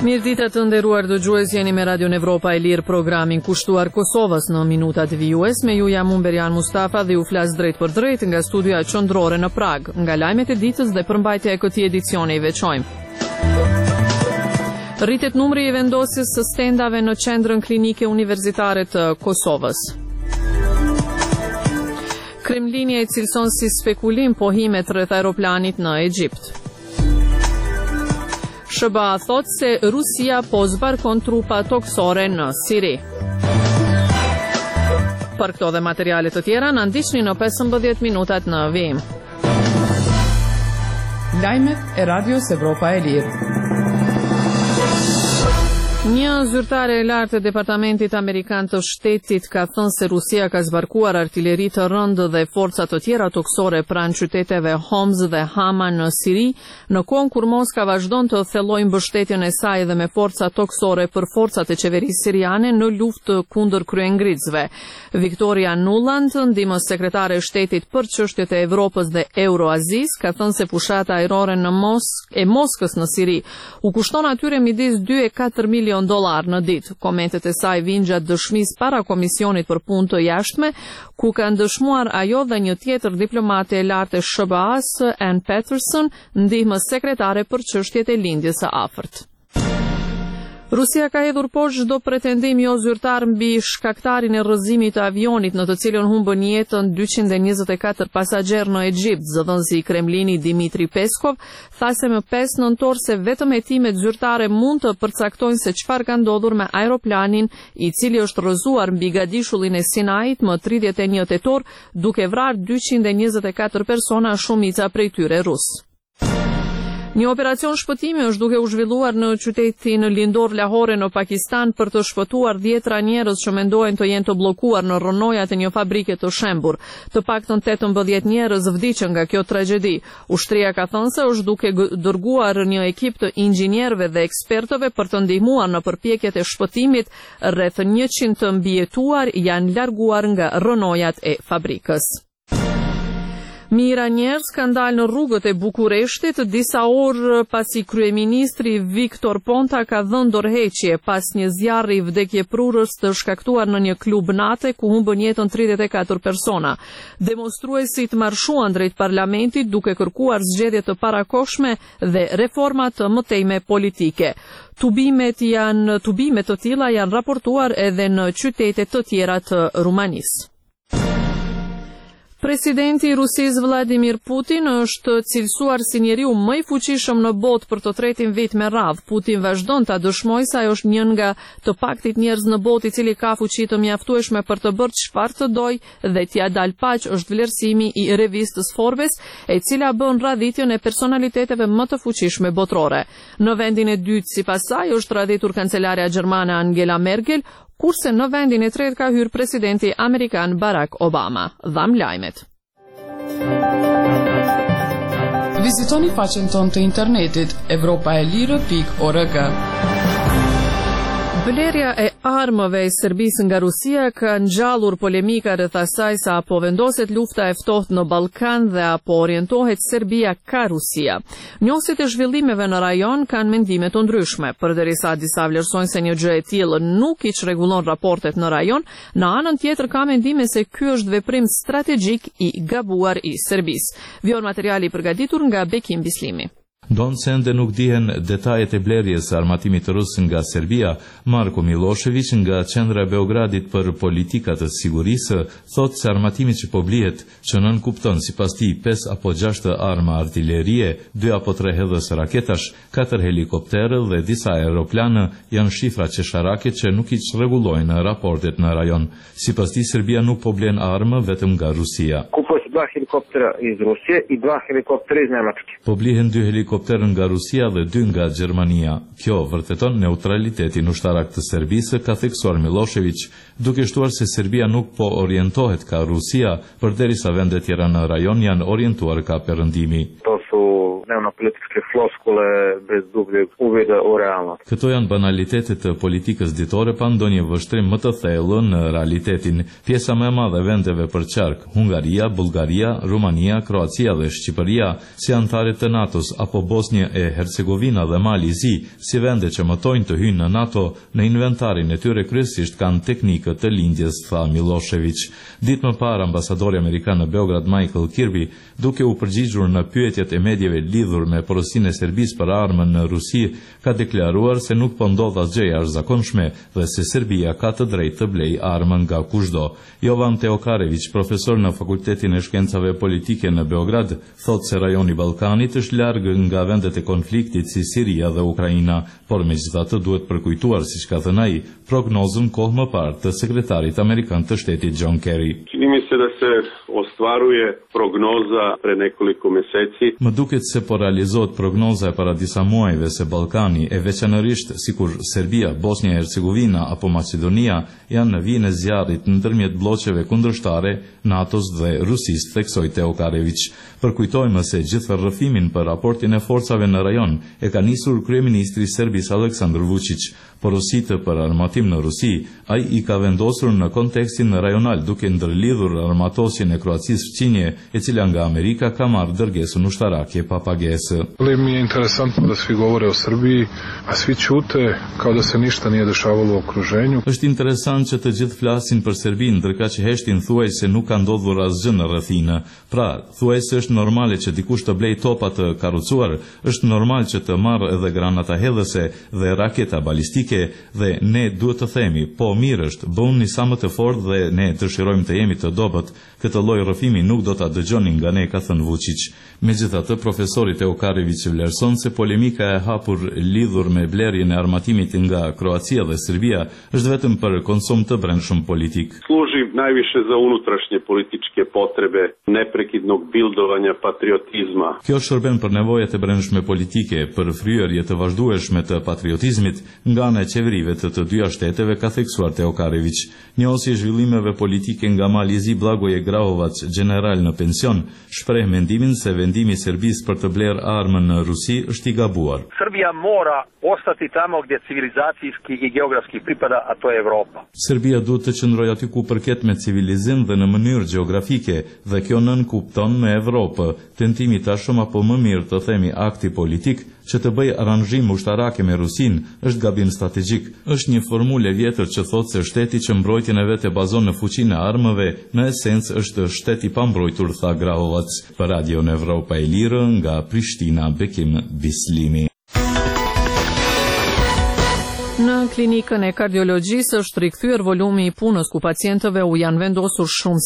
Mirëditë të nderuar dëgjues, jeni me Radio Evropa e Lirë, programin kushtuar Kosovës në minutat vijues. Me ju jam Berian Mustafa dhe ju flas drejt për drejt nga studioja qendrore në Prag. Nga lajmet e ditës dhe përmbajtja e këtij edicioni i veçojmë. Rritet numri i vendosjes së stendave në qendrën klinike universitare të Kosovës. Kremlini e cilëson si spekulim pohimet rreth aeroplanit në Egjipt. SBA thot se Rusia po zbarkon trupa toksore në Siri. Për këto dhe materiale të tjera, na ndiqni në 15 minutat në vijim. Lajmet e Radios Evropa e Lirë. Një zyrtare e lartë e Departamentit Amerikan të Shtetit ka thënë se Rusia ka zbarkuar artilleri të rëndë dhe forca të tjera toksore pranë qyteteve Homs dhe Hama në Siri, në kohën kur Moska vazhdon të thellojë mbështetjen e saj dhe me forca toksore për forcat e qeverisë siriane në luftë kundër kryengritësve. Victoria Nuland, ndihmës sekretare e Shtetit për çështjet e Evropës dhe Euroazis, ka thënë se fushata ajrore në Moskës në Siri u kushton atyre midis 2 e 4 milion $4 në ditë. Komentet e saj vijnë gjatë dëshmisë para Komisionit për Punë të Jashtme, ku kanë dëshmuar ajo dhe një tjetër diplomate e lartë e SBA-s, Ann Patterson, ndihmës sekretare për çështjet e lindjes së afërt. Rusia ka hedhur poshtë çdo pretendim jo zyrtar mbi shkaktarin e rrëzimit të avionit në të cilën humbën jetën 224 pasagjerë në Egjipt. Zëdhënësi i Kremlinit Dmitri Peskov tha se më 5 nëntor se vetëm hetimet zyrtare mund të përcaktojnë se çfarë ka ndodhur me aeroplanin i cili është rrëzuar mbi gadishullin e Sinait më 31 tetor, duke vrarë 224 persona, shumica prej tyre rus. Një operacion shpëtimi është duke u zhvilluar në qytetin lindor Lahore në Pakistan për të shpëtuar 10 njerëz që mendohen të jenë të bllokuar në rronojat e një fabrike të shembur. Të paktën 18 njerëz vdiqën nga kjo tragjedi. Ushtria ka thënë se është duke dërguar një ekip të inxhinierëve dhe ekspertëve për të ndihmuar në përpjekjet e shpëtimit. Rreth 100 të mbijetuar janë larguar nga rronojat e fabrikës. Mijëra njerëz kanë dalë në rrugët e Bukureshtit disa orë pasi kryeministri Viktor Ponta ka dhënë dorëheqje pas një zjarri vdekjeprurës të shkaktuar në një klub nate ku humbën jetën 34 persona. Demonstruesit marshuan drejt parlamentit duke kërkuar zgjedhje të parakohshme dhe reforma të mëtejme politike. Tubime të tilla janë raportuar edhe në qytete të tjera të Rumanisë. Presidenti i Rusisë Vladimir Putin është cilësuar si njeriu më i fuqishëm në botë për të tretin vit me radhë. Putin vazhdon ta dëshmojë se ai është një nga të paktit njerëz në botë i cili ka fuqi të mjaftueshme për të bërë çfarë të dojë dhe t'ia dalë paq, është vlerësimi i revistës Forbes, e cila bën radhitjen e personaliteteve më të fuqishme botërore. Në vendin e dytë sipas saj është radhitur kancelarja gjermane Angela Merkel, kurse në vendin e tretë ka hyrë presidenti amerikan Barack Obama. Dham lajmet. Vizitoni faqen tonë të internetit europaelire.org. Blerja e armëve e Serbisë nga Rusia ka ngjallur polemika rreth asaj sa apo vendoset lufta e ftohtë në Ballkan dhe apo orientohet Serbia ka Rusia. Njohësit e zhvillimeve në rajon kanë mendime të ndryshme, përderisa disa vlerësojnë se një gjë e tillë nuk i çrregullon raportet në rajon, në anën tjetër ka mendime se ky është veprim strategjik i gabuar i Serbisë. Vjon materiali i përgatitur nga Bekim Bislimi. Donë se ende nuk dihen detajet e blerjes së armatimit rus nga Serbia, Marko Milošević nga qendra e Beogradit për politika të sigurisë thot se armatimi që po blihet, që nën kupton sipas tij 5 apo 6 arma artillerie, 2 apo 3 hedhës raketash, 4 helikopterë dhe disa aeroplanë janë shifra qesharake që nuk i çrregullojnë raportet në rajon. Sipas tij Serbia nuk po blen armë vetëm nga Rusia. 2 helikoptera iz Rusije i 2 helikoptera iz Nemačke. Po blihen 2 helikopterë nga Rusia dhe 2 nga Gjermania. Kjo vërteton neutralitetin ushtarak të Serbisë, ka theksuar Milošević, duke shtuar se Serbia nuk po orientohet ka Rusia, përderisa vendet tjera në rajon janë orientuar ka perëndimi. To su dnevno-političke floskule bez dubljeg uvida u realnost. Këto janë banalitetet të politikës ditore pa ndonjë vështrim më të thellë në realitetin. Pjesa më e madhe e vendeve për qark, Hungaria, Bullgaria, Rumania, Kroacia dhe Shqipëria, si anëtare të NATO-s apo Bosnjë e Hercegovina dhe Mali Zi, si vende që mëtojnë të hyjnë në NATO, në inventarin e tyre kryesisht kanë teknikët të lindjes, tha Milošević. Ditë më parë, ambasadori amerikan në Beograd Michael Kirby, duke u përgjigjur në pyetjet e medjeve lidhur me porosinë e Serbisë për armën në Rusi, ka deklaruar se nuk po ndodh asgjë e jashtëzakonshme dhe se Serbia ka të drejtë të blejë armën nga kushdo. Jovan Teokarević, profesor në Fakultetin e Shkencave Politike në Beograd, thotë se rajoni Ballkanit është larg nga vendet e konfliktit si Siria dhe Ukraina, por megjithatë duhet përkujtuar, siç ka thënë ai, prognozën kohë më parë të sekretarit amerikan të shtetit John Kerry. Čini mi se da se ostvaruje prognoza pre nekoliko meseci. Më duket se po realizohet prognoza e para disa muajve se Ballkani, e veçanërisht sikur Serbia, Bosnja e Hercegovina apo Maqedonia, janë në vijën e zjarrit ndërmjet bloqeve kundërshtare, NATO-s dhe Rusisë, theksoi Teokarević. Përkujtojmë se gjithë rrëfimin për raportin e forcave në rajon e ka nisur kryeministri i Serbisë Aleksandar Vučić. Porositë për armatim në Rusi, ai i ka vendosur në kontekstin rajonal duke ndërlidhur armatosjen e Kroacisë fqinje, e cila nga Amerika ka marrë dërgesën ushtarake pa pagesë. Mi je interesantno da svi govore o Srbiji, a svi ćute kao da se ništa nije dešavalo u okruženju. Është interesant që të gjithë flasin për Serbinë, ndërka që heshtin thuaj se nuk ka ndodhur asgjë në rrethinë. Pra, thuaj se është normale që dikush të blej topa të karrocuar, është normal që të marrë edhe granata hedhëse dhe raketa balistike, dhe ne duhet të themi, po mirë është, bëuni sa më të fortë dhe ne dëshirojmë të jemi të dobët, këtë lloj rrëfimi nuk do ta dëgjoni nga ne, ka thënë Vučić. Megjithatë, profesori Teokarević vlerëson se polemika e hapur lidhur me blerjen e armatimit nga Kroacia dhe Serbia është vetëm për konsum të brendshëm politik. Služi najviše za unutrašnje političke potrebe neprekidnog bildovanja patriotizma. Kjo shërben për nevojat e brendshme politike, për fryerje të vazhdueshme të patriotizmit nga ana e qeverive të dyja shteteve, ka theksuar Teokarević. Njësi e zhvillimeve politike nga Mali Zi Blagoje Grahovac, general në pension, shpreh mendimin se vendimi i Serbisë për të blerë armën në Rusi është i gabuar. Serbia mora ostati tamo gdje civilizacijski i geografski pripada, a to je Evropa. Serbia duhet të qëndrojë aty ku përket me civilizim dhe në mënyrë gjeografike, dhe kjo nën kupton me Evropë. Tentimi tashëm, apo më mirë të themi akti politik, që të bëj aranzhim ushtarake me Rusin është gabim strategjik. Është një formulë e vjetër që thotë se shteti që mbrojtjen e vet e bazon në fuqinë e armëve, në esencë është shtet i pambrojtur, tha Grahovac. Për Radio Evropa e Lirë, nga Prishtina, Bekim Bislimi. Në klinikën e kardiologjisë është rikthyer volumi i punës ku pacientëve u janë vendosur shumë